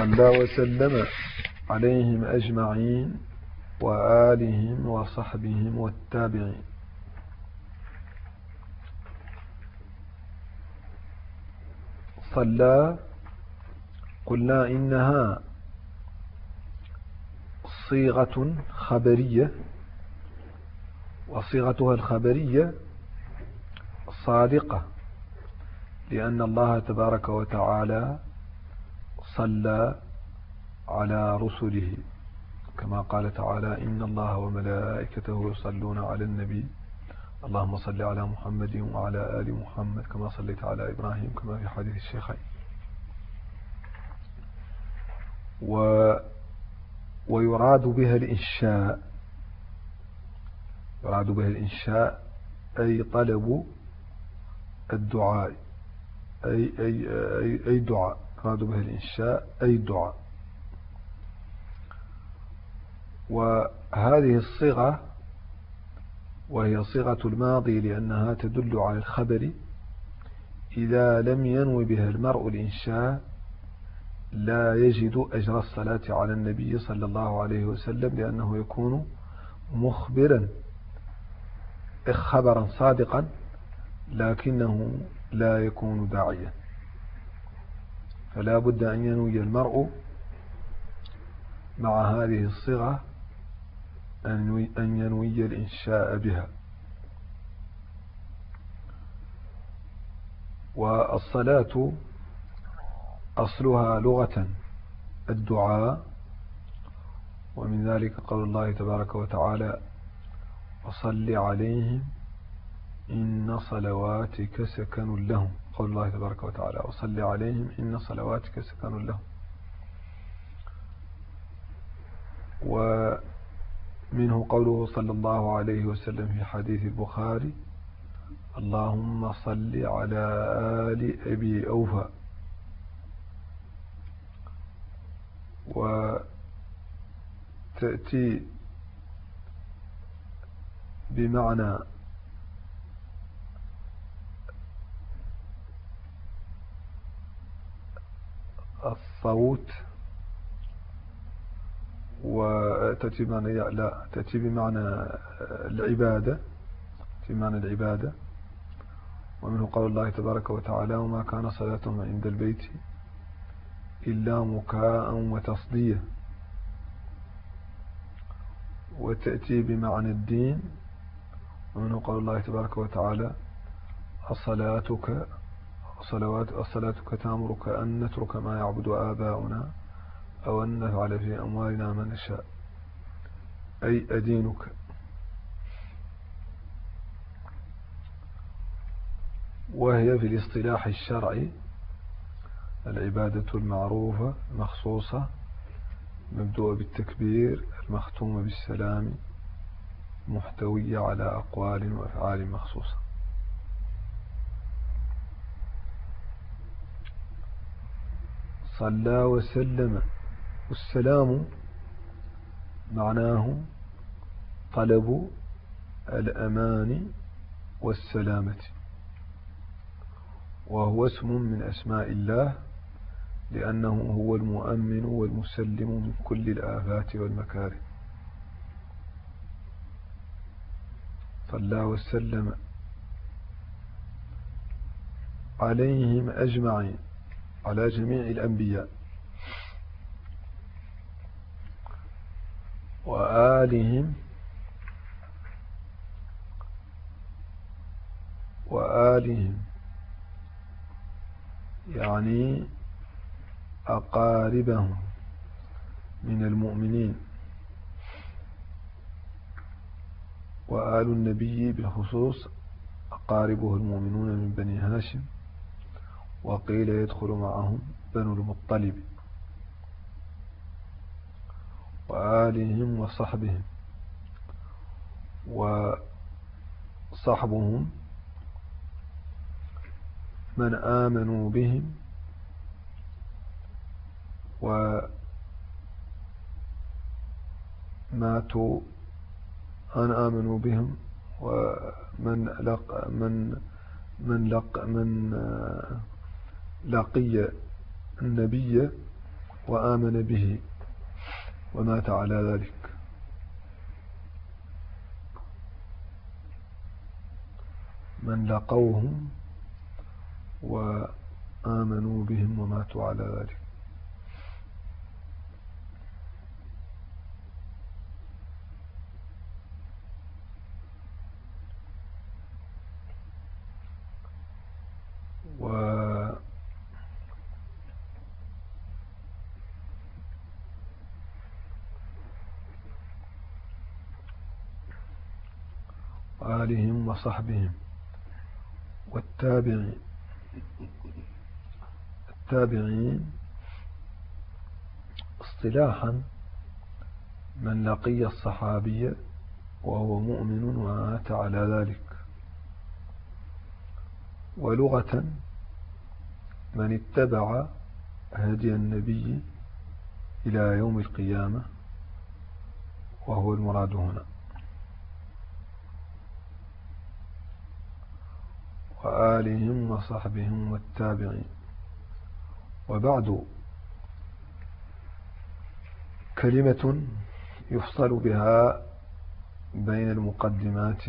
صلى وسلم عليهم أجمعين وآلهم وصحبهم والتابعين. صلى قلنا إنها صيغة خبرية، وصيغتها الخبرية صادقة، لأن الله تبارك وتعالى صلى على رسله كما قال تعالى: إن الله وملائكته يصلون على النبي اللهم صل على محمد وعلى آل محمد كما صليت على إبراهيم، كما في حديث الشيخين. ويراد بها الإنشاء، يراد بها الإنشاء أي طلب الدعاء، أي دعاء، يراد بها الإنشاء أي دعاء. وهذه الصيغة وهي صيغة الماضي لأنها تدل على الخبر، إذا لم ينوي بها المرء الإنشاء لا يجد أجر الصلاة على النبي صلى الله عليه وسلم، لأنه يكون مخبرا خبرا صادقا لكنه لا يكون داعيا. فلا بد أن ينوي المرء مع هذه الصيغة أن ينوي الإنشاء بها. والصلاة أصلها لغة الدعاء، ومن ذلك قول الله تبارك وتعالى: وصل عليهم إن صلواتك سكن لهم. قول الله تبارك وتعالى: وصل عليهم إن صلواتك سكن لهم. ومنه قوله صلى الله عليه وسلم في حديث البخاري: اللهم صل على آل أبي أوفى. وتأتي بمعنى الصوت، وتأتي بمعنى تأتي بمعنى العبادة، بمعنى العبادة. ومنه قول الله تبارك وتعالى: وما كان صلاتهم عند البيت إلا مكاء وتصدية. وتأتي بمعنى الدين، ومنه قول الله تبارك وتعالى: صلاتك تأمرك أن نترك ما يعبد آباؤنا أو أن نفعل في أموالنا ما نشاء، أي أدينك. وهي في الاصطلاح الشرعي العبادة المعروفة مخصوصة، مبدوءة بالتكبير، المختومة بالسلام، محتوية على أقوال وأفعال مخصوصة. صلى وسلم، والسلام معناه طلب الأمان والسلامة، وهو اسم من أسماء الله، لأنه هو المؤمن والمسلم من كل الآفات والمكاره. صلى وسلم عليهم أجمعين، على جميع الأنبياء وآلهم يعني أقاربهم من المؤمنين. وآل النبي بالخصوص أقاربه المؤمنون من بني هاشم، وقيل يدخل معهم بنو المطلب. وآلهم وصحبهم، وصحبهم من آمنوا بهم وماتوا أن آمنوا بهم، ومن لقي النبي وآمن به ومات على ذلك. من لقوهم وآمنوا بهم وماتوا على ذلك. وآلهم وصحبهم التابعين اصطلاحا من لقي الصحابي وهو مؤمن ومات على ذلك، ولغة من اتبع هدي النبي إلى يوم القيامة، وهو المراد هنا. وآلهم وصحبهم والتابعين. وبعد كلمة يفصل بها بين المقدمات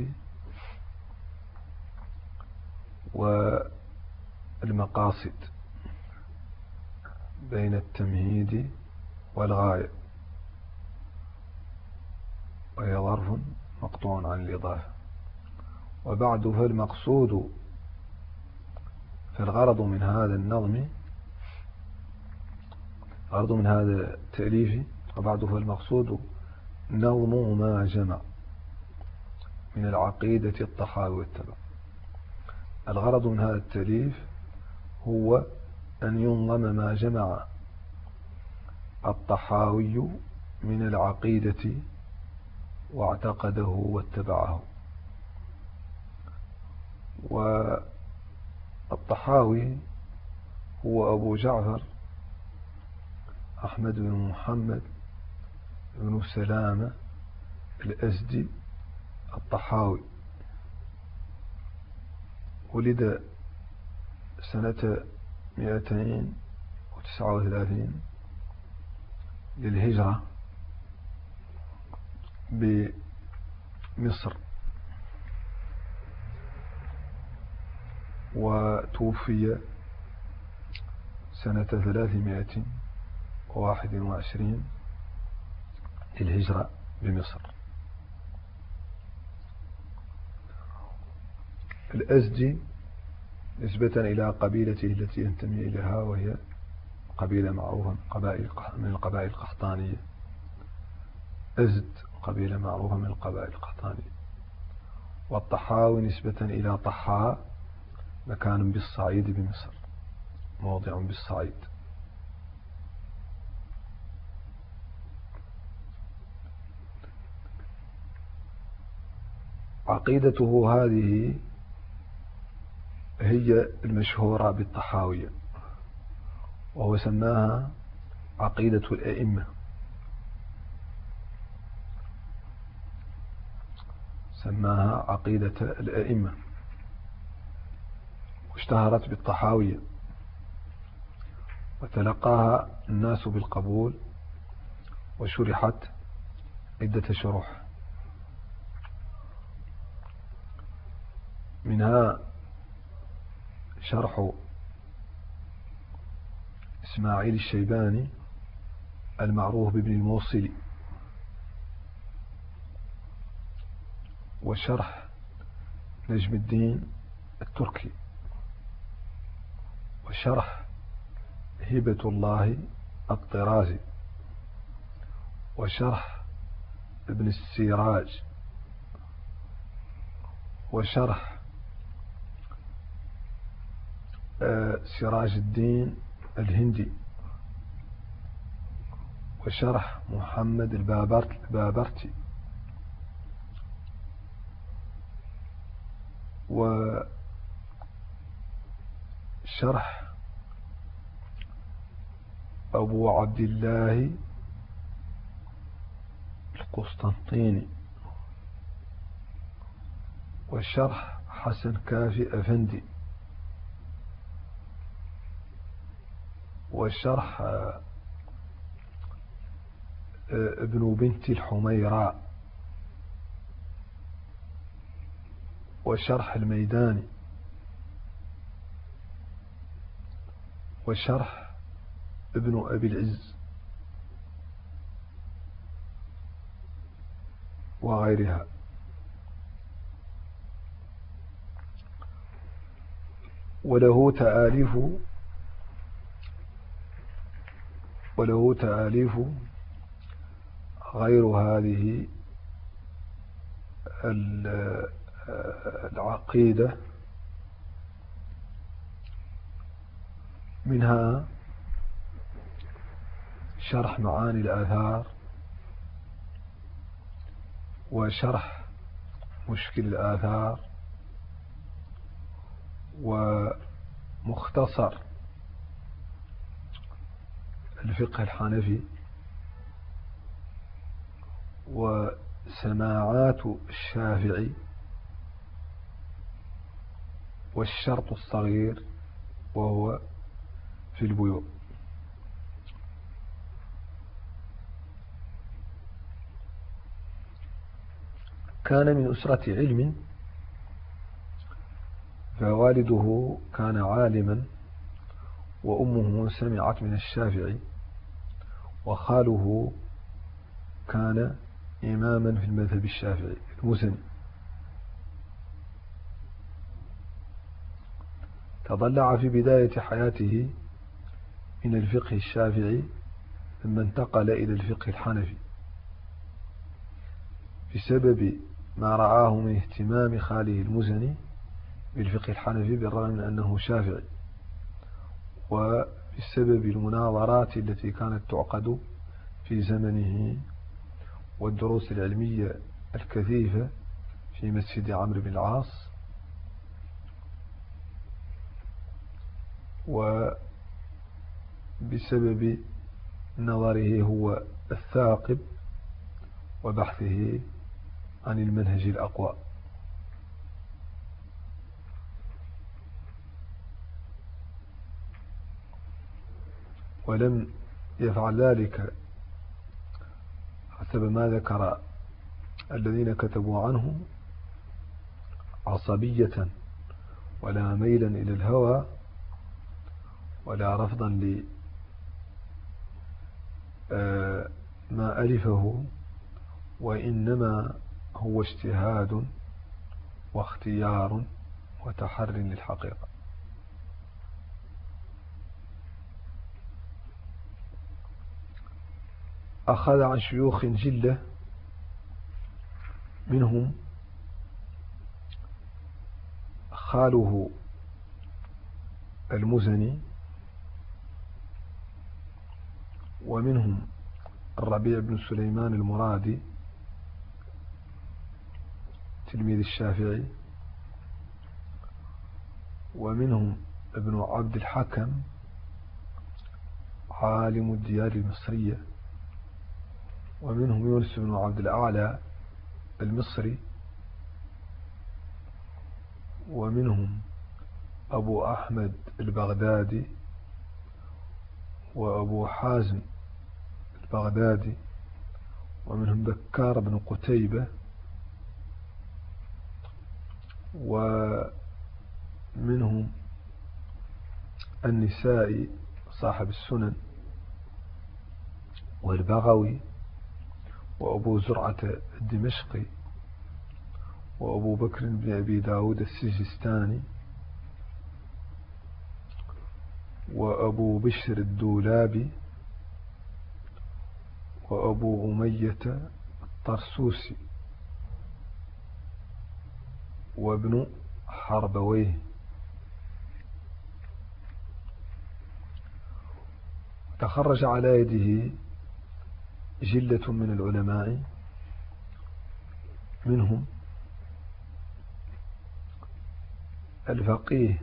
والمقاصد، بين التمهيد والغاية، وهي ظرف مقطوع عن الإضافة. وبعد فالمقصود، فالغرض من هذا النظم، غرض من هذا التأليف، وبعد فالمقصود نظم ما جمع من العقيدة الطحاوي والتبع. الغرض من هذا التأليف هو أن ينظم ما جمع الطحاوي من العقيدة واعتقده واتبعه. والطحاوي هو أبو جعفر أحمد بن محمد بن سلامة الأزدي الطحاوي، ولد سنة 239 للهجرة بمصر، وتوفي سنة 321 للهجرة بمصر. الأزدي نسبة إلى قبيلته التي ينتمي إليها، وهي قبيلة معروفة من القبائل القحطانية. أزد قبيلة معروفة من القبائل القحطانية. والطحاوي نسبة إلى طحاء، مكان بالصعيد بمصر، موضع بالصعيد. عقيدته هذه هي المشهورة بالطحاوية، وهو سماها عقيدة الأئمة، سماها عقيدة الأئمة، واشتهرت بالطحاوية، وتلقاها الناس بالقبول، وشرحت عدة شروح، منها شرح إسماعيل الشيباني المعروف بابن الموصلي، وشرح نجم الدين التركي، وشرح هبة الله الطرازي، وشرح ابن السراج، وشرح سراج الدين الهندي، وشرح محمد البابرتي، وشرح أبو عبد الله القسطنطيني، وشرح حسن كافي أفندي، وشرح ابن بنت الحميراء، وشرح الميداني، وشرح ابن أبي العز وغيرها. وله تآليف غير هذه العقيدة، منها شرح معاني الآثار، وشرح مشكل الآثار، ومختصر الفقه الحنفي، وسماعات الشافعي، والشرط الصغير وهو في البيوع. كان من أسرة علم، فوالده كان عالما، وأمه سمعت من الشافعي، وخاله كان إماما في المذهب الشافعي المزني. تضلع في بداية حياته من الفقه الشافعي، ثم انتقل إلى الفقه الحنفي بسبب ما رآه من اهتمام خاله المزني بالفقه الحنفي بالرغم من أنه شافعي، وبسبب المناظرات التي كانت تعقد في زمنه، والدروس العلمية الكثيفة في مسجد عمرو بن العاص، وبسبب نظره هو الثاقب وبحثه عن المنهج الأقوى. ولم يفعل ذلك حسب ما ذكر الذين كتبوا عنه عصبية، ولا ميلا إلى الهوى، ولا رفضا لما ألفه، وإنما هو اجتهاد واختيار وتحر للحقيقة. أخذ عن شيوخ جلة، منهم خاله المزني، ومنهم الربيع بن سليمان المرادي تلميذ الشافعي، ومنهم ابن عبد الحكم عالم الديار المصرية، ومنهم يونس بن عبد الأعلى المصري، ومنهم أبو أحمد البغدادي، وأبو حازم البغدادي، ومنهم بكار بن قتيبة، ومنهم النسائي صاحب السنن، والبغوي، وأبو زرعة الدمشقي، وأبو بكر بن أبي داود السجستاني، وأبو بشر الدولابي، وأبو أمية الطرسوسي، وابن حربويه. تخرج على يده جلة من العلماء، منهم الفقيه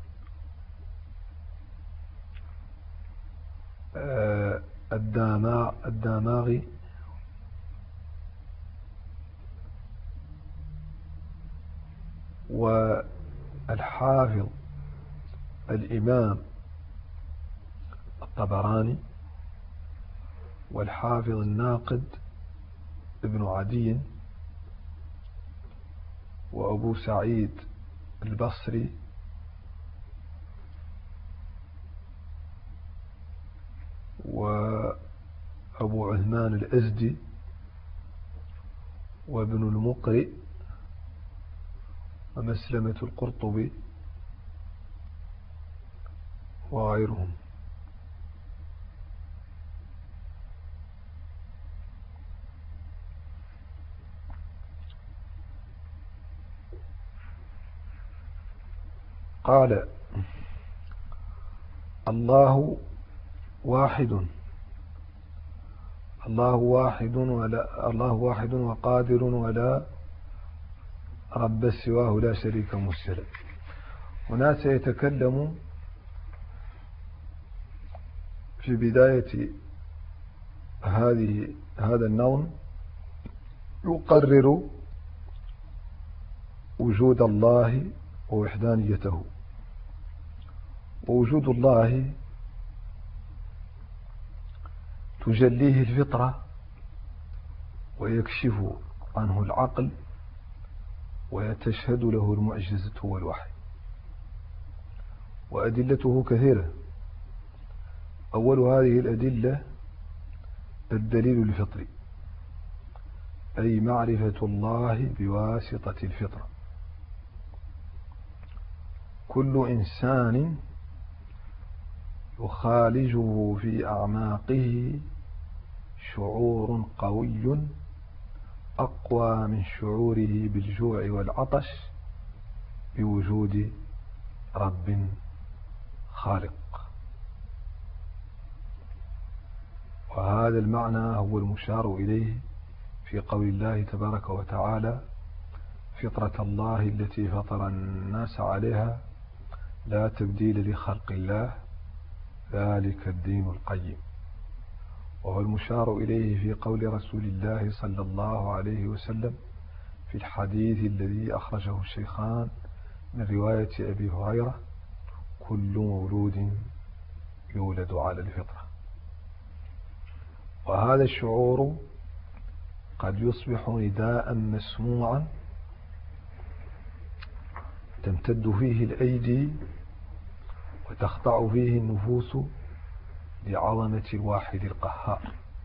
الداماغي، والحافظ الإمام الطبراني، والحافظ الناقد ابن عدي، وأبو سعيد البصري، وأبو عثمان الأزدي، وابن المقرئ، ومسلمة القرطبي وغيرهم. قال: الله واحد، الله واحد وقادر ولا رب سواه لا شريك مسلم. هنا سيتكلم في بداية هذا النظم، يقرر وجود الله ووحدانيته. ووجود الله تجليه الفطرة ويكشف عنه العقل ويتشهد له المعجزة والوحي. وأدلته كثيرة. أول هذه الأدلة الدليل الفطري، أي معرفة الله بواسطة الفطرة. كل إنسان يخالجه في أعماقه شعور قوي أقوى من شعوره بالجوع والعطش بوجود رب خالق. وهذا المعنى هو المشار إليه في قول الله تبارك وتعالى: فطرة الله التي فطر الناس عليها لا تبديل لخلق الله ذلك الدين القيم. وهو المشار إليه في قول رسول الله صلى الله عليه وسلم في الحديث الذي أخرجه الشيخان من رواية أبي هريرة: كل مولود يولد على الفطرة. وهذا الشعور قد يصبح نداء مسموعا تمتد فيه الأيدي وتخضع فيه النفوس لعظمة الواحد القهار.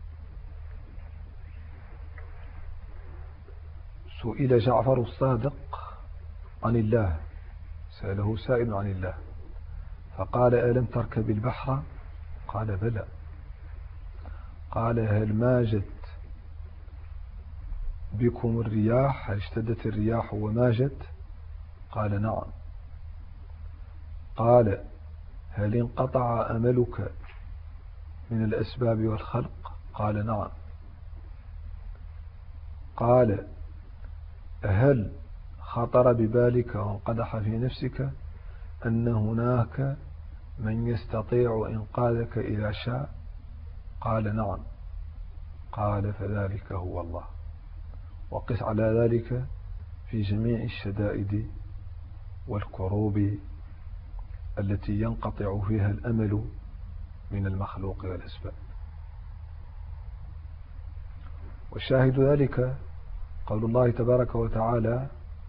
سئل جعفر الصادق عن الله، سأله سائل عن الله فقال: ألم تركب البحر؟ قال: بلى. قال: هل ماجت بكم الرياح؟ هل اشتدت الرياح وماجت؟ قال: نعم. قال: هل انقطع أملك من الأسباب والخلق؟ قال: نعم. قال: هل خطر ببالك وانقدح في نفسك أن هناك من يستطيع إنقاذك إذا شاء؟ قال: نعم. قال: فذلك هو الله. وقس على ذلك في جميع الشدائد والكروب التي ينقطع فيها الأمل من المخلوق والأسباب. والشاهد ذلك قول الله تبارك وتعالى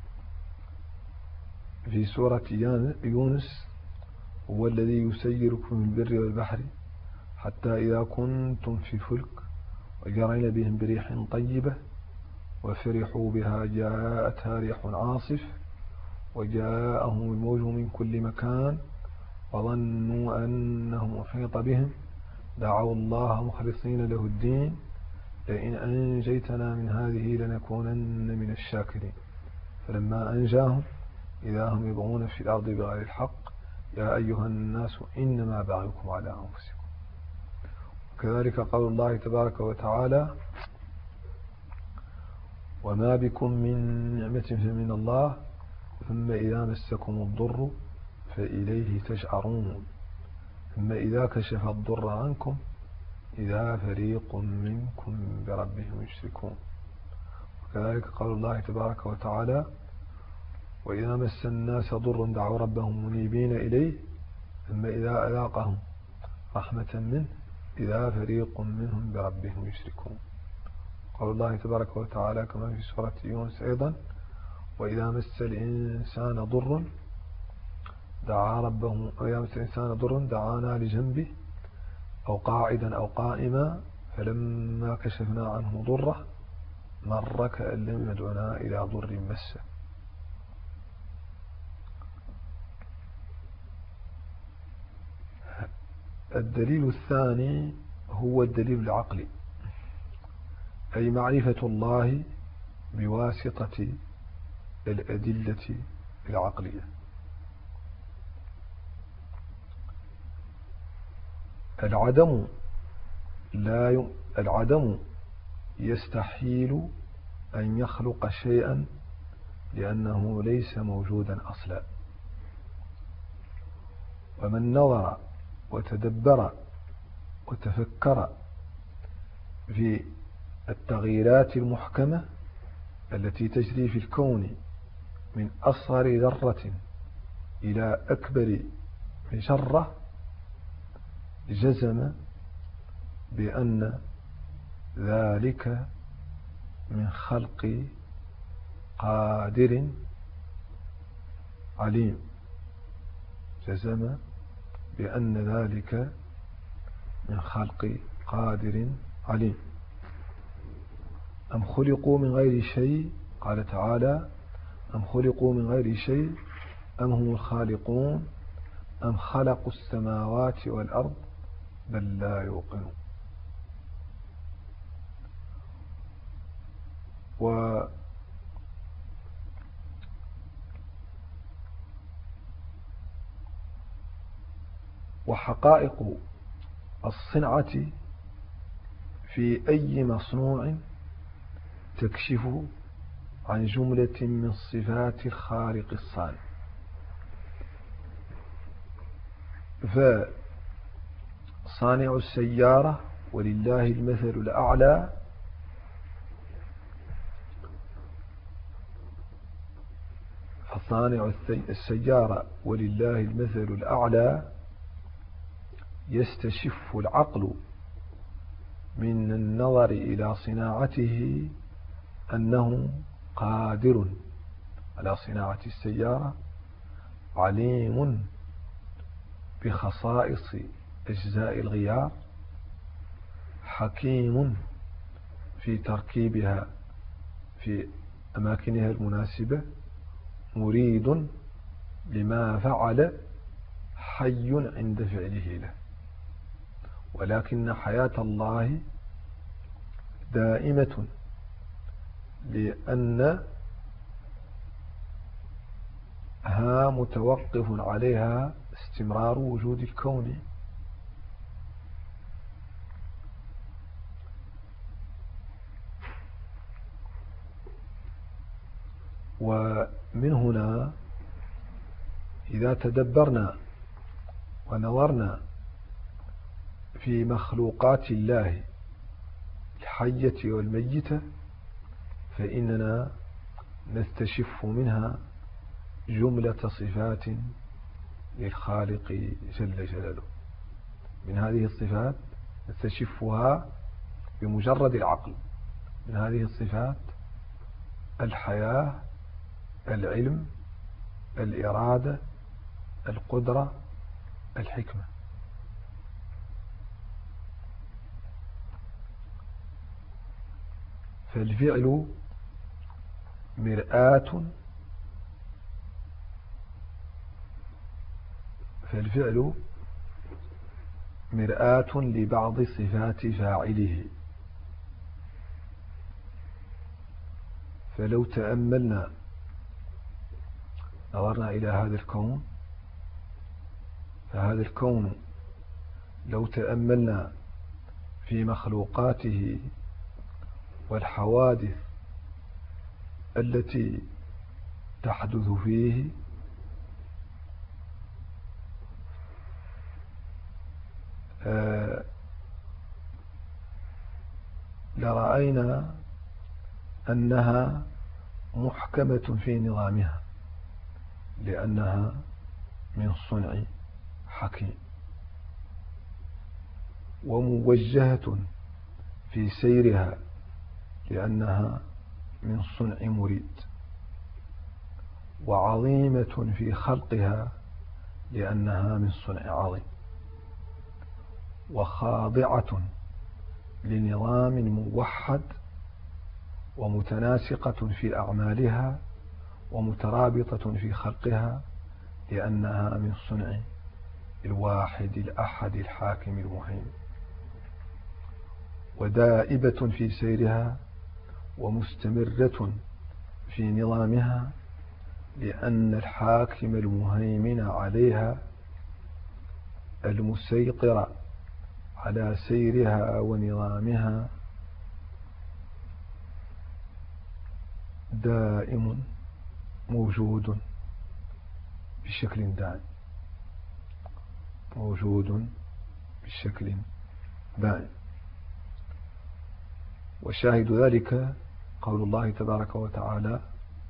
في سورة يونس: هو الذي يسيركم في البر والبحر حتى إذا كنتم في فلك وجرين بهم بريح طيبة وفرحوا بها جاءتها ريح عاصف وجاءهم الموج من كل مكان وظنوا أنهم أحيط بهم دعوا الله مخلصين له الدين لئن أنجيتنا من هذه لنكونن من الشاكرين فلما أنجاهم إذا هم يبغون في الأرض بغير الحق يا أيها الناس إنما بغيكم على أنفسكم. وكذلك قول الله تبارك وتعالى: وما بكم من نعمة فمن الله ثم إذا مسكم الضر فإليه تجأرون ثم إذا كشف الضر عنكم إذا فريق منكم بربهم يشركون. وكذلك قول الله تبارك وتعالى: وإذا مس الناس ضر دعوا ربهم منيبين إليه ثم إذا أذاقهم رحمة منه إذا فريق منهم بربهم يشركون. قول الله تبارك وتعالى كما في سورة يونس أيضا: وإذا مس الإنسان ضر دعا ربه، وإذا مس الإنسان ضر دعانا لجنبه أو قاعدا أو قائما فلما كشفنا عنه ضره مر كأن لم يدعنا إلى ضر مسه. الدليل الثاني هو الدليل العقلي، أي معرفة الله بواسطة الأدلة العقلية. العدم يستحيل أن يخلق شيئا لأنه ليس موجودا أصلا. ومن نظر وتدبر وتفكر في التغييرات المحكمة التي تجري في الكون من أصغر ذرة إلى أكبر مجرة جزم بأن ذلك من خلق قادر عليم. جزم بأن ذلك من خلق قادر عليم. أم خلقوا من غير شيء، قال تعالى: أم خلقوا من غير شيء أم هم الخالقون أم خلقوا السماوات والأرض بل لا يوقنون. وحقائق الصنعة في أي مصنوع تكشف عن جملة من صفات الخالق الصانع. فصانع السيارة ولله المثل الأعلى فصانع السيارة ولله المثل الأعلى يستشف العقل من النظر إلى صناعته أنه قادر على صناعة السيارة، عليم بخصائص أجزاء الغيار، حكيم في تركيبها في أماكنها المناسبة، مريد لما فعل، حي عند فعله له. ولكن حياة الله دائمة لأنها متوقف عليها استمرار وجود الكون. ومن هنا إذا تدبرنا ونظرنا في مخلوقات الله الحية والميتة فإننا نستشف منها جملة صفات للخالق جل جلاله. من هذه الصفات نستشفها بمجرد العقل. من هذه الصفات الحياة، العلم، الإرادة، القدرة، الحكمة. فالفعل مرآة لبعض صفات فاعله. فلو تأملنا نظرنا إلى هذا الكون، فهذا الكون لو تأملنا في مخلوقاته والحوادث التي تحدث فيه لرأينا أنها محكمة في نظامها لأنها من صنع حكيم. وموجهة في سيرها لأنها من صنع مريد، وعظيمة في خلقها لأنها من صنع عظيم، وخاضعة لنظام موحد، ومتناسقة في أعمالها، ومترابطة في خلقها لأنها من صنع الواحد الأحد الحاكم المهيمن، ودائبة في سيرها، ومستمرة في نظامها لأن الحاكم المهيمن عليها المسيطر على سيرها ونظامها دائم موجود بشكل دائم، موجود بشكل دائم. وشاهد ذلك قول الله تبارك وتعالى: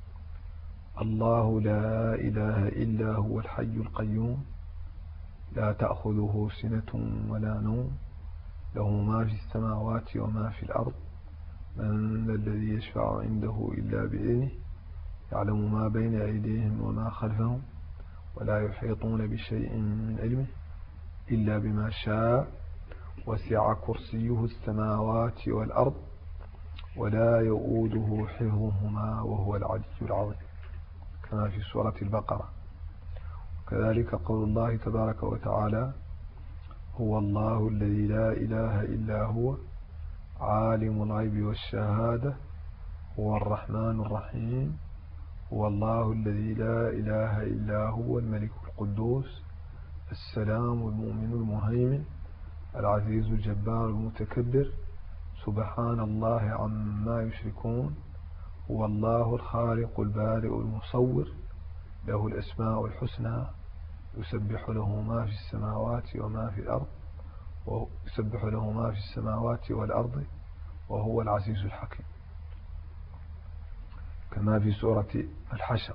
الله لا إله إلا هو الحي القيوم لا تأخذه سنة ولا نوم له ما في السماوات وما في الأرض من ذا الذي يشفع عنده إلا بإذنه يعلم ما بين أيديهم وما خلفهم ولا يحيطون بشيء من علمه إلا بما شاء وسع كرسيه السماوات والأرض ولا يؤوده حفظهما وهو العلي العظيم، كما في سورة البقرة. وكذلك قول الله تبارك وتعالى: هو الله الذي لا إله إلا هو عالم الغيب والشهادة هو الرحمن الرحيم هو الله الذي لا إله إلا هو الملك القدوس السلام المؤمن المهيمن العزيز الجبار المتكبر سبحان الله عما يشركون هو الله الخالق البارئ المصور له الأسماء الحسنى يسبح له ما في السماوات وما في الأرض ويسبح له ما في السماوات والأرض وهو العزيز الحكيم، كما في سورة الحشر.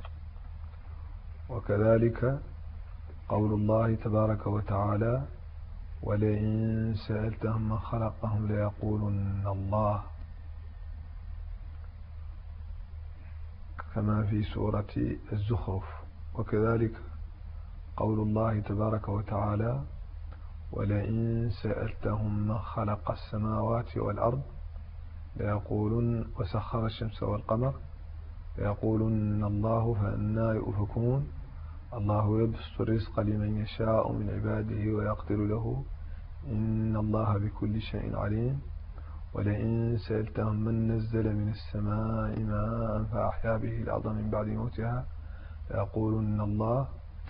وكذلك قول الله تبارك وتعالى: ولئن سألتهم من خلقهم ليقولن الله، كما في سورة الزخرف. وكذلك قول الله تبارك وتعالى: ولئن سألتهم من خلق السماوات والأرض ليقولن وسخر الشمس والقمر ليقولن الله فأنى يؤفكون الله يبسط الرزق لمن يشاء من عباده ويقدر له إن الله بكل شيء عليم. ولئن سألتهم من نزل من السماء ماء فأحيا به الأرض من بعد موتها ليقولن الله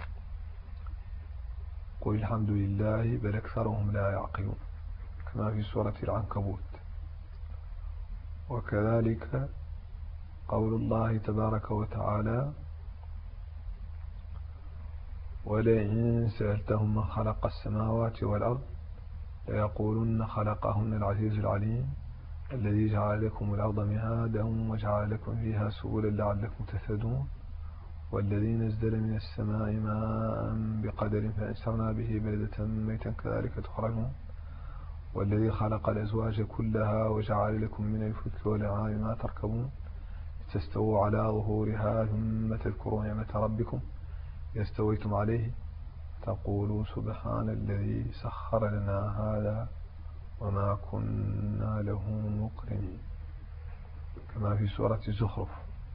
قل الحمد لله بل أكثرهم لا يعقلون، كما في سورة العنكبوت. وكذلك قول الله تبارك وتعالى: ولئن سألتهم من خلق السماوات والأرض ليقولن خلقهن العزيز العليم الذي جعل لكم الأرض مهادا وجعل لكم فيها سبلا لعلكم تهتدون والذي نزل من السماء ماء بقدر فأنشرنا به بلدة ميتا كذلك تخرجون والذي خلق الأزواج كلها وجعل لكم من الفلك والأنعام ما تركبون تستووا على ظهورها ثم تذكروا نعمة ربكم إذا استويتم عليه تقولوا سبحان الذي سخر لنا هذا وما كنا له مقرنين، كما في سورة الزخرف.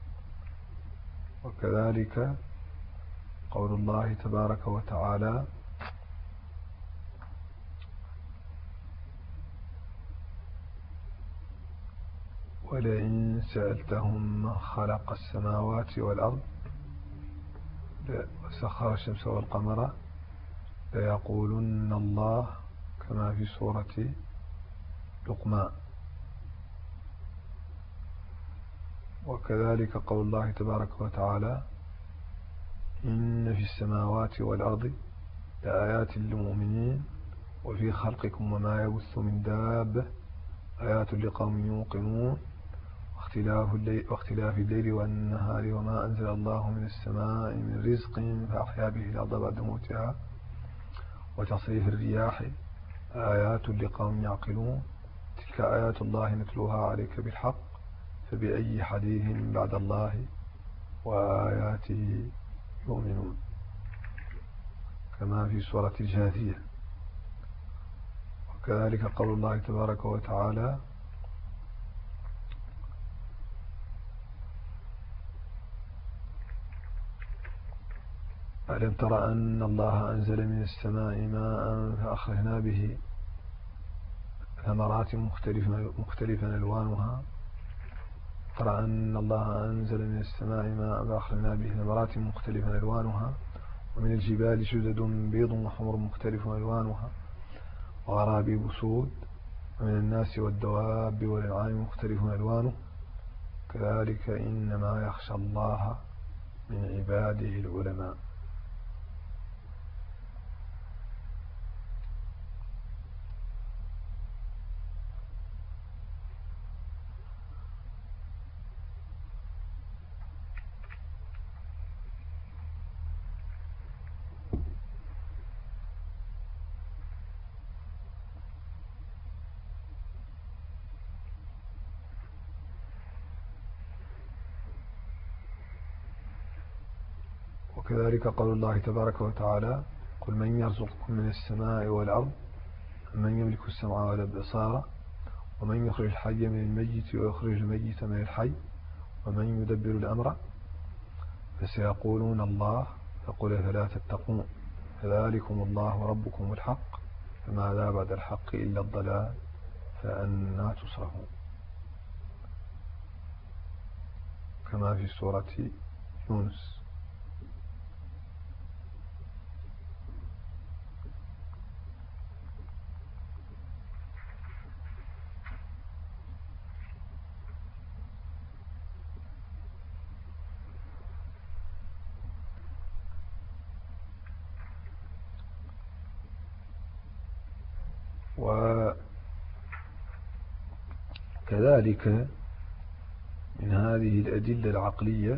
وكذلك قول الله تبارك وتعالى: ولئن سألتهم من خلق السماوات والأرض وسخر الشمس والقمر ليقولن الله، كما في سورة لقمان. وكذلك قول الله تبارك وتعالى: إن في السماوات والأرض لآيات للمؤمنين وفي خلقكم وما يبث من دابة آيات لقوم يوقنون واختلاف الليل والنهار وما أنزل الله من السماء من رزق فأحيا به الأرض بعد موتها وتصريف الرياح آيات لقوم يعقلون تلك آيات الله نتلوها عليك بالحق فبأي حديث بعد الله وآياته يؤمنون، كما في سورة الجاثية. وكذلك قول الله تبارك وتعالى: ألم تر أن الله أنزل من السماء ماء فأخرجنا به ثمرات مختلفا ألوانها ترى أن الله أنزل من السماء ماء فأخرجنا به ثمرات مختلفا ألوانها ومن الجبال جدد بيض وحمر مختلف ألوانها وغرابيب سود ومن الناس والدواب والأنعام مختلف ألوانه كذلك إنما يخشى الله من عباده العلماء. وكذلك قول الله تبارك وتعالى: قل من يرزقكم من السماء والأرض من يملك السمع والأبصار ومن يخرج الحي من الميت ويخرج الميت من الحي ومن يدبر الأمر فسيقولون الله فقل فلا تتقون فذلكم الله ربكم الحق فماذا بعد الحق إلا الضلال فأنى تصرفون، كما في سورة يونس. وكذلك من هذه الأدلة العقلية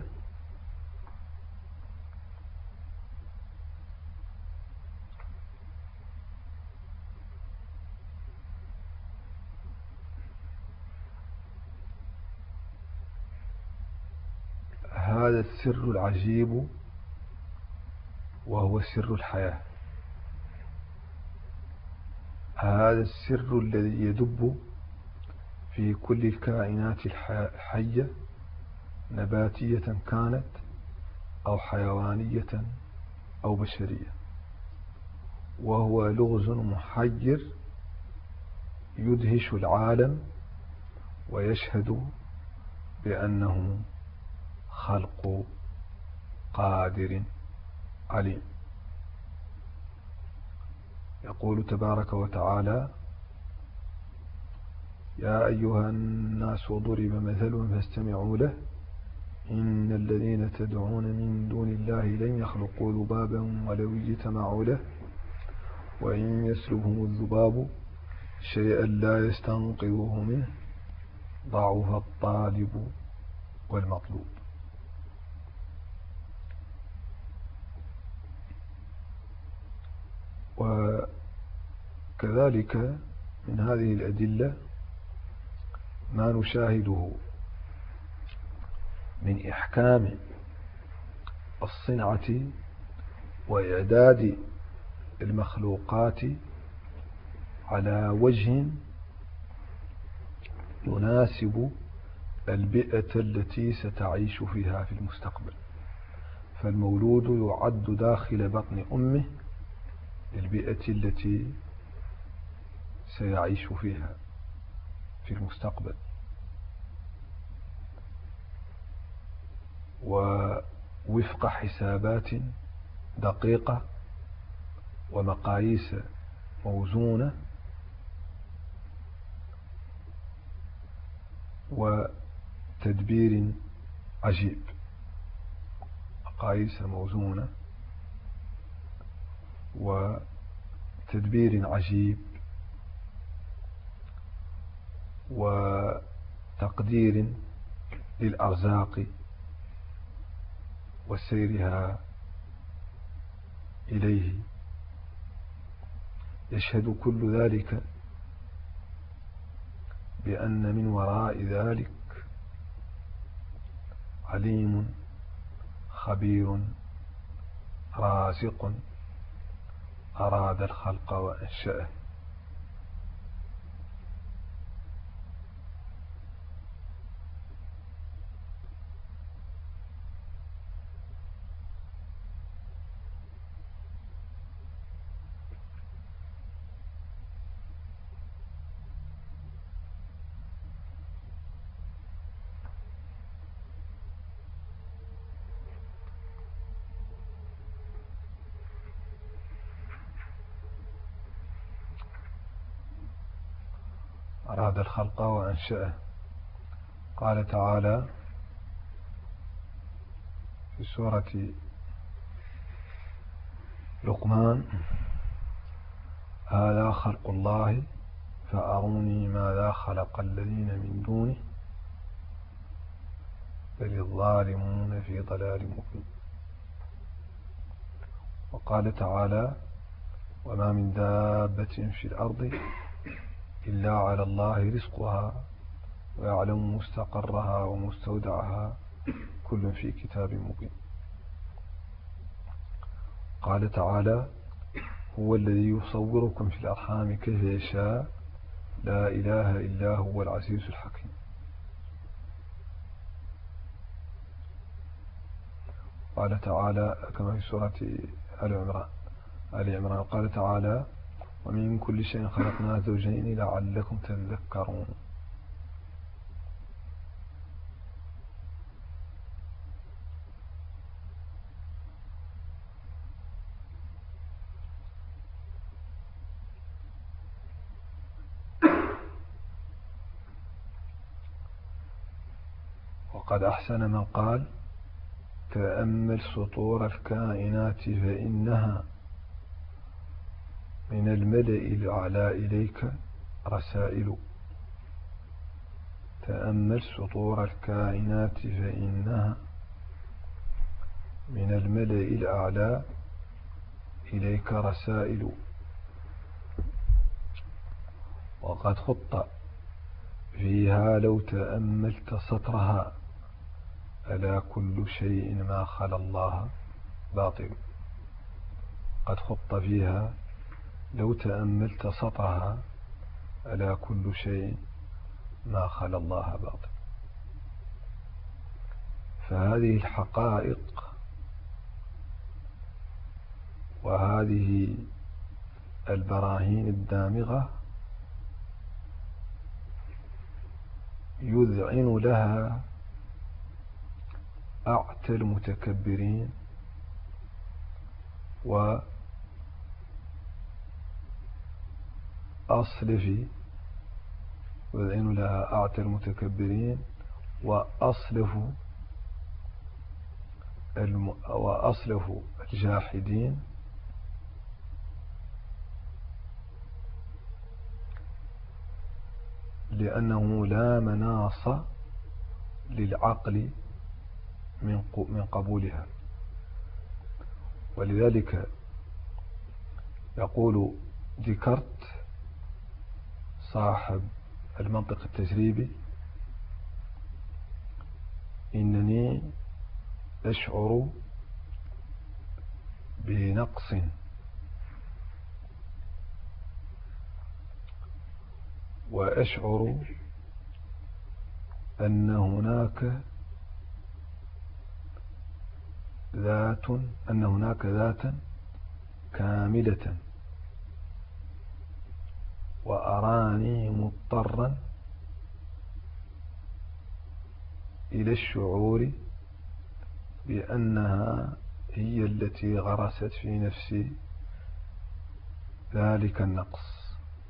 هذا السر العجيب وهو سر الحياة، هذا السر الذي يدب في كل الكائنات الحية نباتية كانت أو حيوانية أو بشرية، وهو لغز محير يدهش العالم ويشهد بأنه خلق قادر عليم. يقول تبارك وتعالى: يا أيها الناس ضرب مثل فاستمعوا له إن الذين تدعون من دون الله لن يخلقوا ذبابا ولو اجتمعوا له وإن يسلبهم الذباب شيئا لا يستنقذوه منه ضعف الطالب والمطلوب. وكذلك من هذه الأدلة ما نشاهده من إحكام الصنعة وإعداد المخلوقات على وجه يناسب البيئة التي ستعيش فيها في المستقبل، فالمولود يعد داخل بطن أمه للبيئة التي سيعيش فيها في المستقبل، ووفق حسابات دقيقة ومقاييس موزونة وتدبير عجيب، مقاييس موزونة وتدبير عجيب وتقدير للأرزاق وسيرها إليه يشهد كل ذلك بأن من وراء ذلك عليم خبير رازق أراد الخلق وأنشأه. أراد الخلق وأنشأه. قال تعالى في سورة لقمان: هذا خلق الله فأروني ماذا خلق الذين من دونه بل الظالمون في ضلال مبين. وقال تعالى: وما من دابة في الأرض إلا على الله رزقها ويعلم مستقرها ومستودعها كل في كتاب مبين. قال تعالى: هو الذي يصوركم في الأرحام كيف يشاء لا إله إلا هو العزيز الحكيم. قال تعالى كما في سورة آل عمران قال تعالى: ومن كل شيء خلقنا زوجين لعلكم تذكرون. وقد أحسن من قال: تأمل سطور الكائنات فإنها من الملأ الأعلى إليك رسائل. تأمل سطور الكائنات فإنها من الملأ الأعلى إليك رسائل. وقد خط فيها لو تأملت سطرها ألا كل شيء ما خلا الله باطل. قد خط فيها لو تأملت سطرها ألا كل شيء ما خلا الله باطل. فهذه الحقائق وهذه البراهين الدامغة يذعن لها أعتى المتكبرين يذعن لها أعتى المتكبرين وأصلف الجاحدين، لأنه لا مناص للعقل من قبولها. ولذلك يقول ديكارت صاحب المنطق التجريبي: إنني أشعر بنقص وأشعر أن هناك ذاتا كاملة، وأراني مضطرا إلى الشعور بأنها هي التي غرست في نفسي ذلك النقص،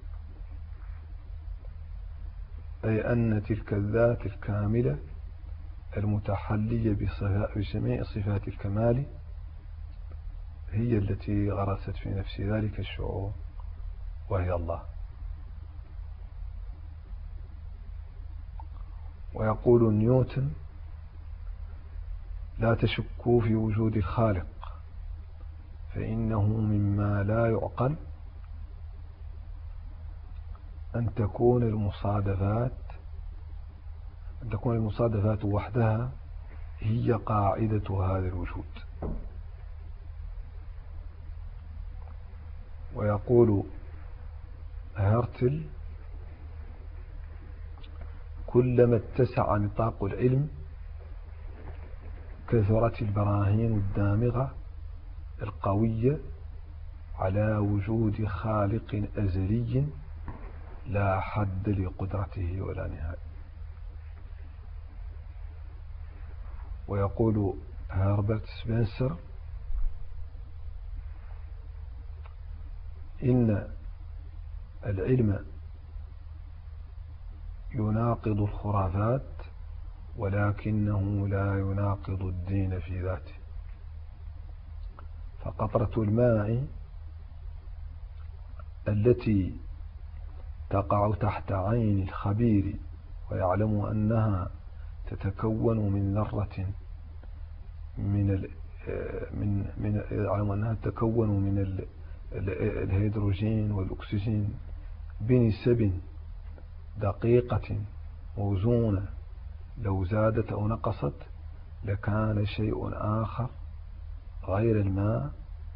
أي أن تلك الذات الكاملة المتحلية بجميع صفات الكمال هي التي غرست في نفسي ذلك الشعور، وهي الله. ويقول نيوتن: لا تشكوا في وجود الخالق فإنه مما لا يعقل أن تكون المصادفات وحدها هي قاعدة هذا الوجود. ويقول هرتل: كلما اتسع نطاق العلم كثرت البراهين الدامغة القوية على وجود خالق أزلي لا حد لقدرته ولا نهاية. ويقول هربرت سبنسر: إن العلم يناقض الخرافات ولكنه لا يناقض الدين في ذاته. فقطرة الماء التي تقع تحت عين الخبير ويعلم أنها تتكون من ذرة من الهيدروجين والأكسجين بنسب دقيقة موزونة، لو زادت أو نقصت لكان شيء آخر غير الماء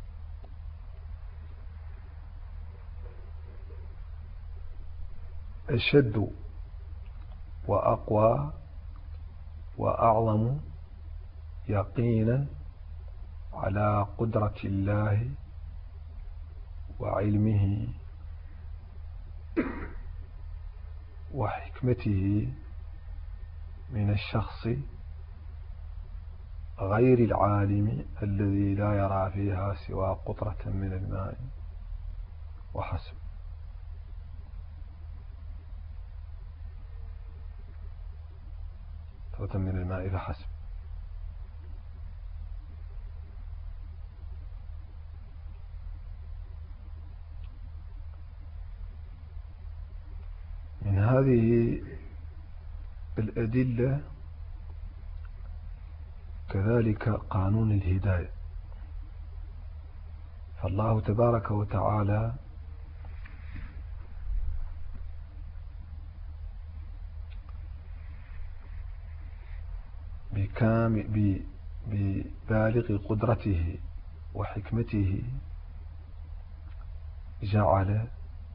أشد وأقوى وأعظم يقينا على قدرة الله وعلمه وحكمته من الشخص غير العالم الذي لا يرى فيها سوى قطرة من الماء وحسب. قطرة من الماء فحسب. من هذه الأدلة كذلك قانون الهداية. فالله تبارك وتعالى ببالغ قدرته وحكمته جعل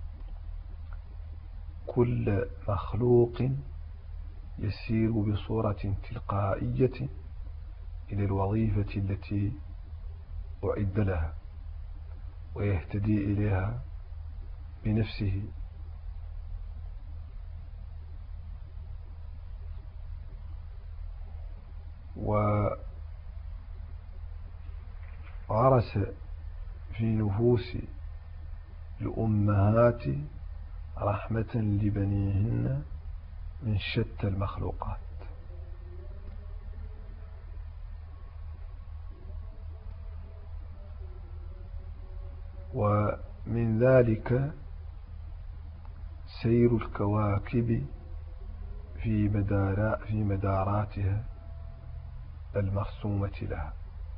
كل مخلوق يسير بصورة تلقائية إلى الوظيفة التي أعد لها ويهتدي إليها بنفسه. وغرس في نفوس الأمهات رحمة لبنيهن من شتى المخلوقات. ومن ذلك سير الكواكب في مداراتها المرسومة لها.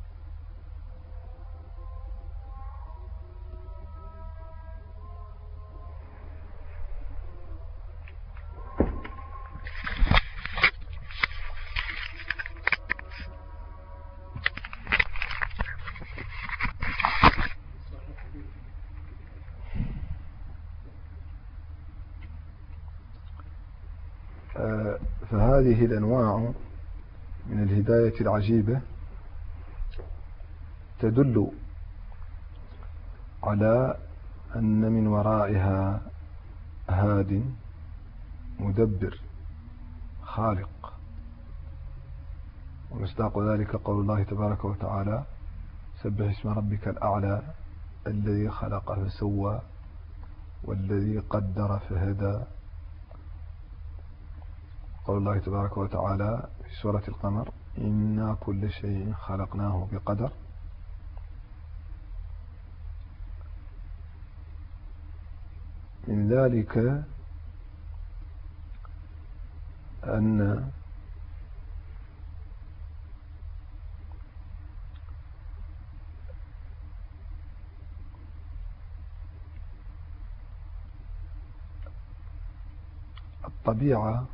فهذه الأنواع من الهداية العجيبة تدل على أن من ورائها هاد مدبر خالق. ومصداق ذلك قول الله تبارك وتعالى: سبح اسم ربك الأعلى الذي خلق فسوى والذي قدر فهدى. قول الله تبارك وتعالى في سورة القمر: إنا كل شيء خلقناه بقدر. من ذلك أن الطبيعة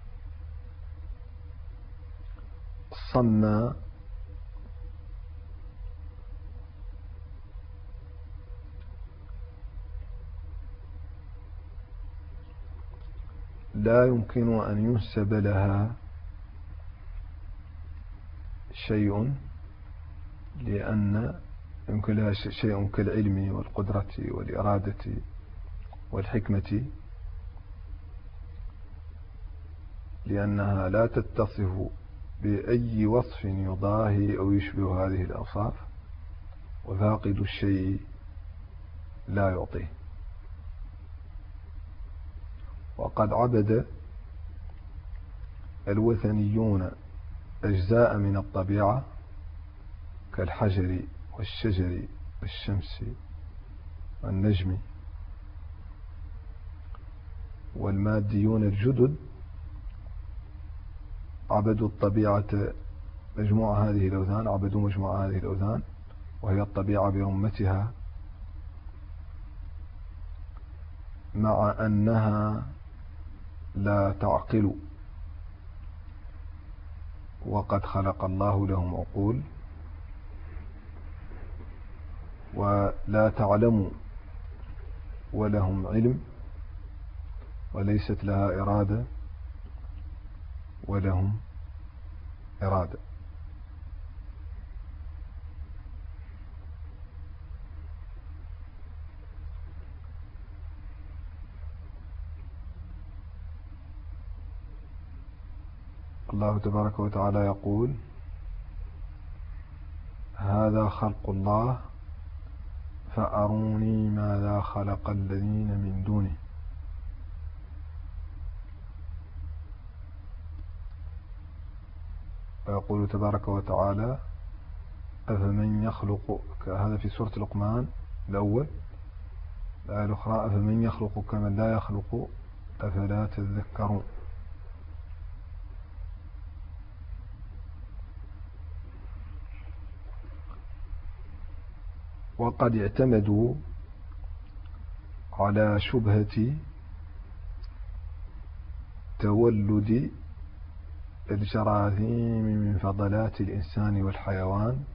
صنّا لا يمكن أن ينسب لها شيء، لأن يمكن لها شيء كالعلم والقدرة والإرادة والحكمة، لأنها لا تتصف بأي وصف يضاهي أو يشبه هذه الأوصاف، وفاقد الشيء لا يعطيه. وقد عبد الوثنيون أجزاء من الطبيعة كالحجر والشجر والشمس والنجم، والماديون الجدد عبدوا الطبيعة مجموعة هذه الأوزان، عبدوا مجموعة هذه الأوزان وهي الطبيعة برمتها، مع أنها لا تعقل، وقد خلق الله لهم عقول، ولا تعلم ولهم علم، وليست لها إرادة ولهم إرادة. الله تبارك وتعالى يقول: هذا خلق الله فأروني ماذا خلق الذين من دونه. ويقول تبارك وتعالى: أفمن يخلق، هذا في سورة لقمان الأول. الآية الأخرى: أفمن يخلق كمن لا يخلق أفلا تذكرون. وقد اعتمدوا على شبهة تولد الجراثيم من فضلات الإنسان والحيوان،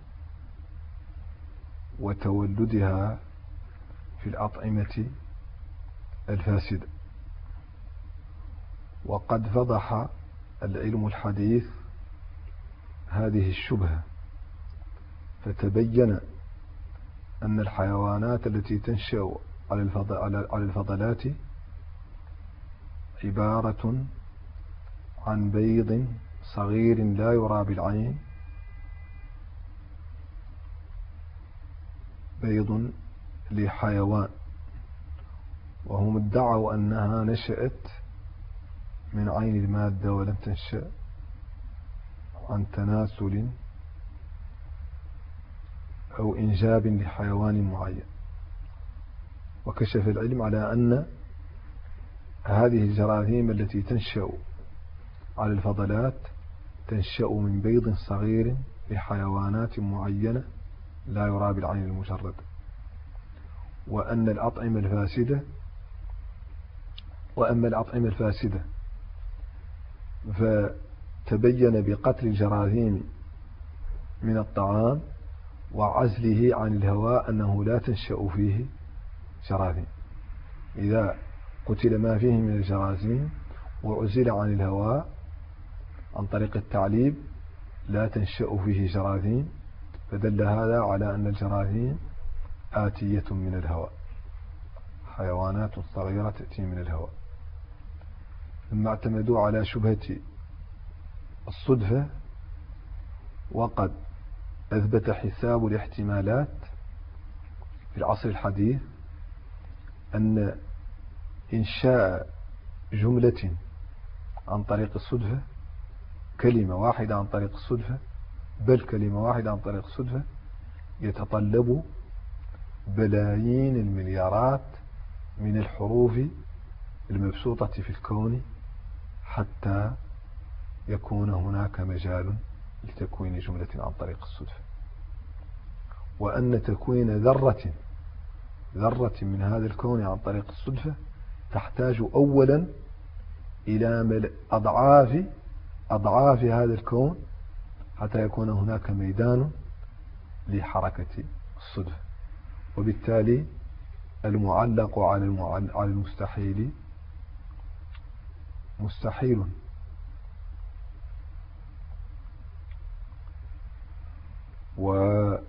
وتولدها في الأطعمة الفاسدة. وقد فضح العلم الحديث هذه الشبهة، فتبين أن الحيوانات التي تنشأ على الفضلات عبارة عن بيض صغير لا يرى بالعين، بيض لحيوان، وهم ادعوا أنها نشأت من عين المادة ولم تنشأ عن تناسل أو إنجاب لحيوان معين. وكشف العلم على أن هذه الجراثيم التي تنشأ على الفضلات تنشأ من بيض صغير لحيوانات معينة لا يرى بالعين المجردة، وأما الأطعمة الفاسدة فتبين بقتل الجراثيم من الطعام وعزله عن الهواء أنه لا تنشأ فيه جراثيم. إذا قتل ما فيه من الجراثيم وعزل عن الهواء عن طريق التعليب لا تنشأ فيه جراثيم، فدل هذا على أن الجراثيم آتية من الهواء، حيوانات صغيرة تأتي من الهواء. ثم اعتمدوا على شبهة الصدفة، وقد أثبت حساب الاحتمالات في العصر الحديث أن إنشاء جملة عن طريق الصدفة، كلمة واحدة عن طريق الصدفة، بل كلمة واحدة عن طريق الصدفة، يتطلب بلايين المليارات من الحروف المبسوطة في الكون حتى يكون هناك مجال لتكوين جملة عن طريق الصدفة. وأن تكوين ذرة من هذا الكون عن طريق الصدفة تحتاج أولا إلى ملء أضعاف هذا الكون حتى يكون هناك ميدان لحركة الصدفة. وبالتالي المعلق على المستحيل مستحيل. وقد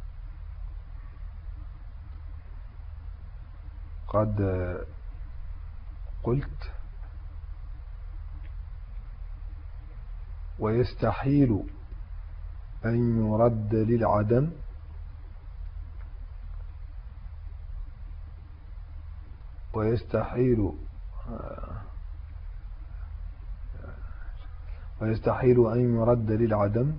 قلت ويستحيل أن يرد للعدم ويستحيل أن يرد للعدم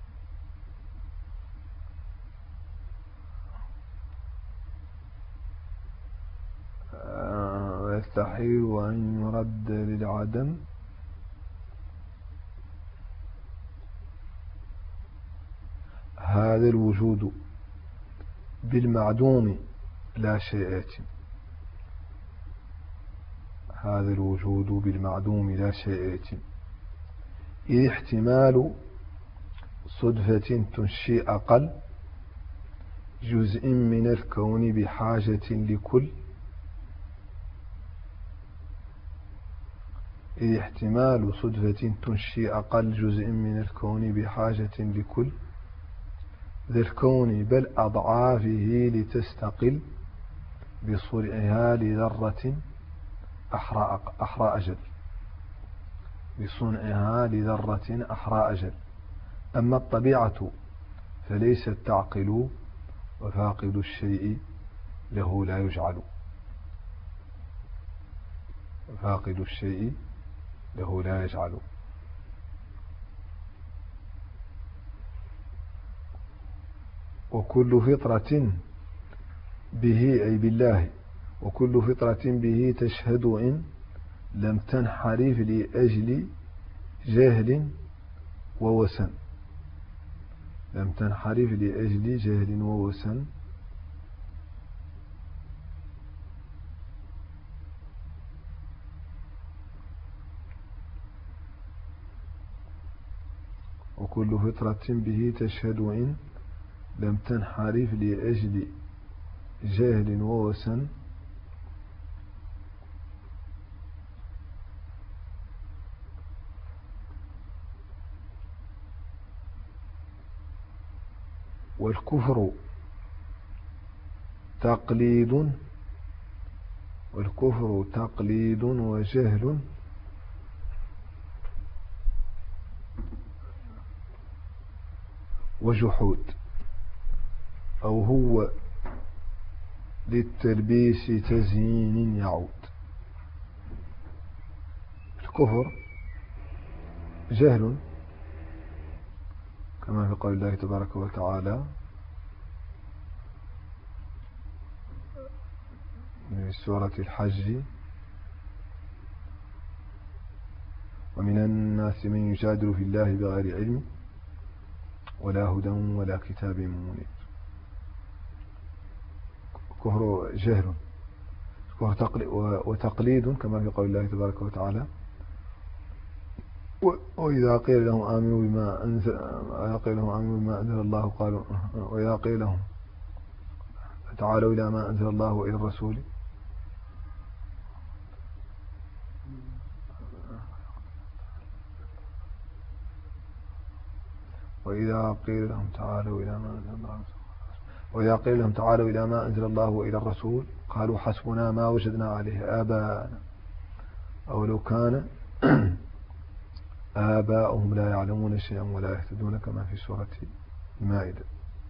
هذا الوجود بالمعدوم لا شيء يتم. إذ احتمال صدفة تنشي أقل جزء من الكون بحاجة لكل ذا الكون بل أضعافه لتستقل بصنعها لذرة أحرى أجل. أما الطبيعة فليست تعقل وفاقد الشيء له لا يجعل. وكل فطرة به أي بالله وكل فطرة به تشهد إن لم تنحرف لأجل جهل ووسن. وكل فطرة به تشهد إن لم تنحرف لأجل جهل ووسن. والكفر تقليد وجهل وجحود، أو هو للتلبيس تزيين يعود. الكفر جهل كما في قول الله تبارك وتعالى في سورة الحج: ومن الناس من يجادل في الله بغير علم ولا هدى ولا كتاب منير. كفر جهل وتقليد كما في قول الله تبارك وتعالى: وإذا قيل لهم آمنوا بما أنزل الله قالوا، وإذا قيل لهم تعالوا إلى ما أنزل الله وإلى الرسول وإذا قيل لهم تعالوا إلى ما أنزل الله وإلى الرسول قالوا حسبنا ما وجدنا عليه آباءنا أو لو كان آباؤهم لا يعلمون شيئا ولا يهتدون كما في سورة المائدة.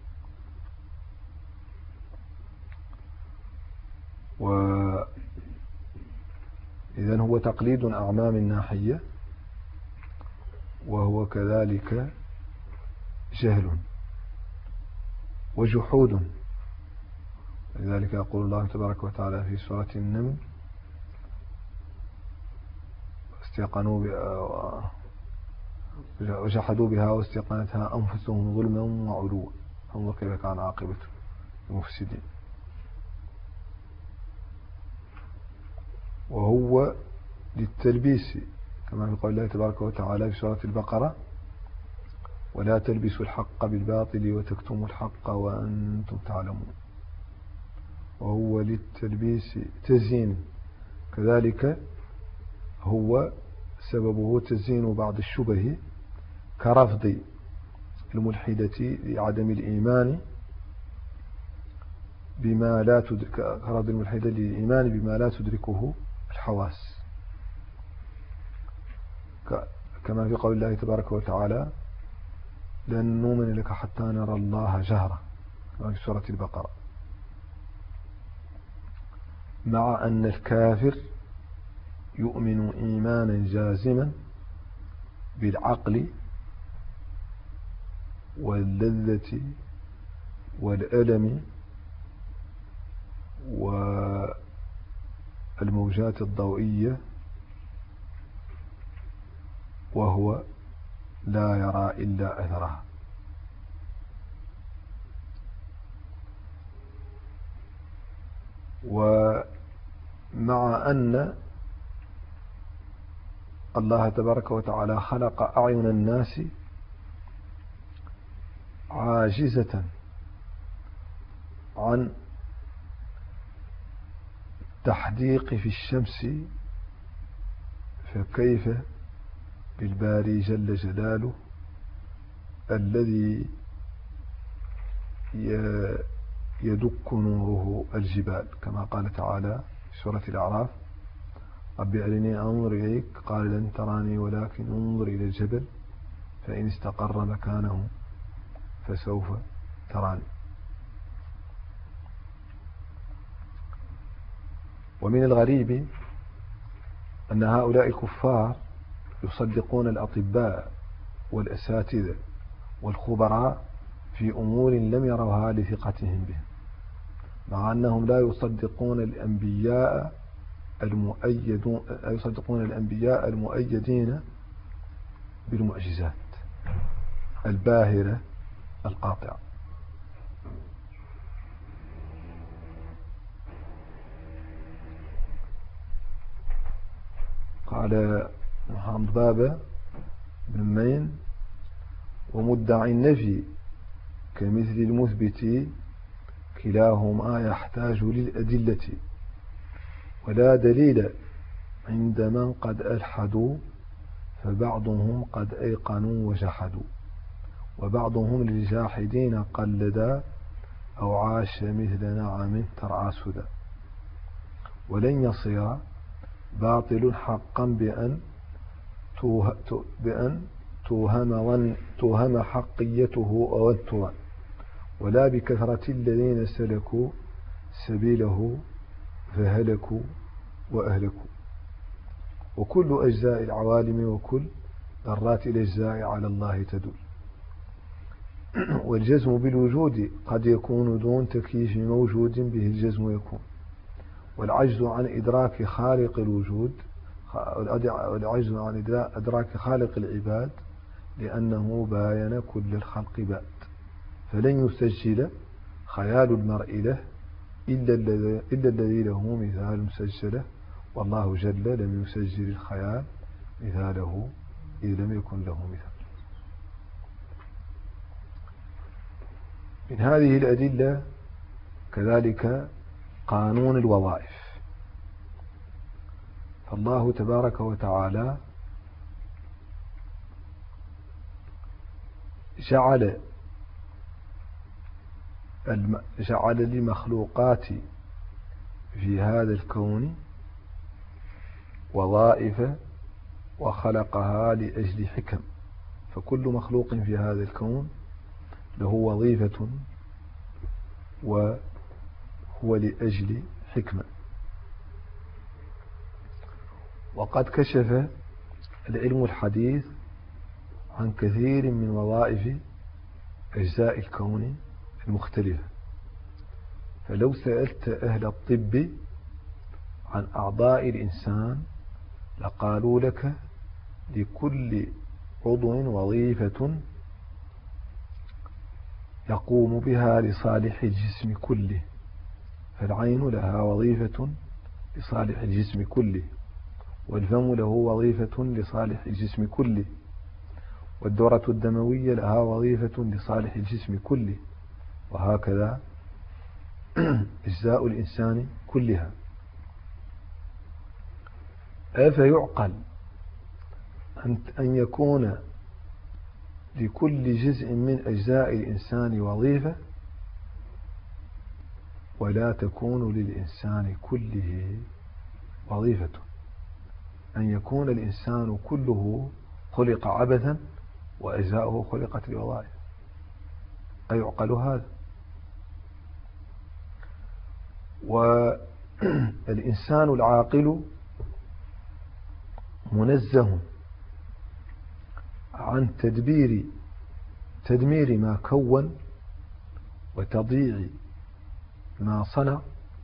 وإذن هو تقليد أعمى من ناحية، وهو كذلك جهل وجحود. لذلك يقول الله تبارك وتعالى في سورة النمل: وجحدوا بها واستيقنتها أنفسهم ظلما وعلوا فانظر كيف كان عاقبة المفسدين. وهو للتلبيس كما في قول الله تبارك وتعالى في سورة البقرة: ولا تلبسوا الحق بالباطل وتكتموا الحق وأنتم تعلمون. وهو للتلبيس تزيين، كذلك هو سببه تزيين بعض الشبه كرفض الملحدة لعدم الإيمان بما لا كرفض الملحدة للإيمان بما لا تدركه الحواس، كما في قول الله تبارك وتعالى: لن نؤمن لك حتى نرى الله جهرة، في سورة البقرة. مع أن الكافر يؤمن إيمانا جازما بالعقل واللذة والألم والموجات الضوئية، وهو لا يرى إلا أثرها. ومع أن الله تبارك وتعالى خلق أعين الناس عاجزة عن التحديق في الشمس، فكيف بالباري جل جلاله الذي يدك نوره الجبال، كما قال تعالى في سورة الأعراف: رب أرني أنظر إليك قال لن تراني ولكن انظر إلى الجبل فإن استقر مكانه فسوف تراني. ومن الغريب أن هؤلاء الكفار يصدقون الأطباء والأساتذة والخبراء في أمور لم يروها لثقتهم بهم، مع أنهم لا يصدقون الأنبياء المؤيدين بالمعجزات الباهرة القاطعة. قال محمد بابا بن مين: ومدعي النفي كمثل المثبت كلاهما يحتاج للأدلة، ولا دليل عند من قد ألحدوا، فبعضهم قد أيقنوا وجحدوا، وبعضهم للجاحدين قلدا، أو عاش مثل نعم ترعى سدى. ولن يصير باطل حقا بأن توهم حقيته أو التوى، ولا بكثرة الذين سلكوا سبيله فهلكوا وأهلكوا. وكل أجزاء العوالم وكل ذرات الأجزاء على الله تدل. والجزم بالوجود قد يكون دون تكييف موجود به الجزم يكون، والعجز عن إدراك خالق الوجود والعجز عن إدراك خالق العباد لأنه باين كل الخلق باد، فلن يسجل خيال المرء له إلا الذي له مثال مسجله، والله جل لم يسجل الخيال مثاله إذ لم يكن له مثال. من هذه الأدلة كذلك قانون الوظائف. فالله تبارك وتعالى جعل لمخلوقات في هذا الكون وظائف وخلقها لأجل حكم، فكل مخلوق في هذا الكون له وظيفة وهو لأجل حكمة. وقد كشف العلم الحديث عن كثير من وظائف أجزاء الكون المختلفة، فلو سألت أهل الطب عن أعضاء الإنسان لقالوا لك لكل عضو وظيفة يقوم بها لصالح الجسم كله، فالعين لها وظيفة لصالح الجسم كله، والفم له وظيفة لصالح الجسم كله، والدورة الدموية لها وظيفة لصالح الجسم كله، وهكذا أجزاء الإنسان كلها. أفيعقل أن يكون لكل جزء من أجزاء الإنسان وظيفة ولا تكون للإنسان كله وظيفة؟ أن يكون الإنسان كله خلق عبثا وأجزاؤه خلقت لوظائف، أيعقل هذا؟ والإنسان العاقل منزه عن تدمير ما كون وتضييع ما صنع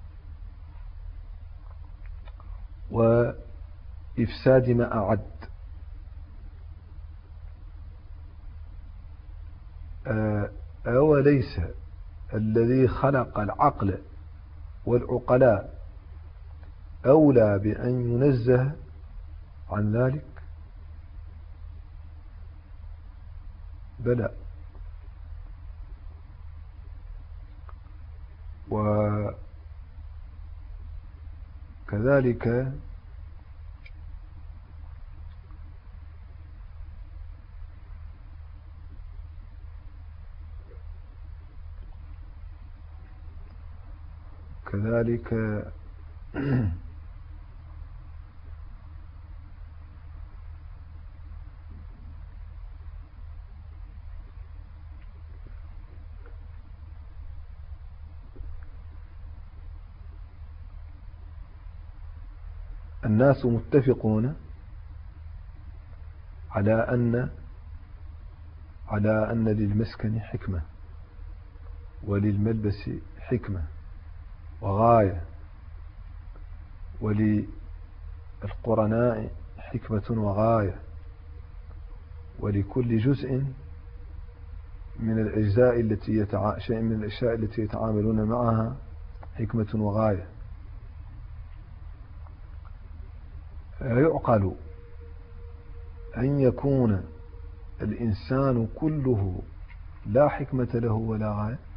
وإفساد ما أعد. أوليس الذي خلق العقل والعقلاء أولى بأن ينزه عن ذلك؟ بلى. وكذلك الناس متفقون على أن للمسكن حكمة وللملبس حكمة وغاية وللقرناء حكمة وغاية ولكل جزء من الأجزاء شيء من الأشياء التي يتعاملون معها حكمة وغاية. يعقل أن يكون الإنسان كله لا حكمة له ولا غاية؟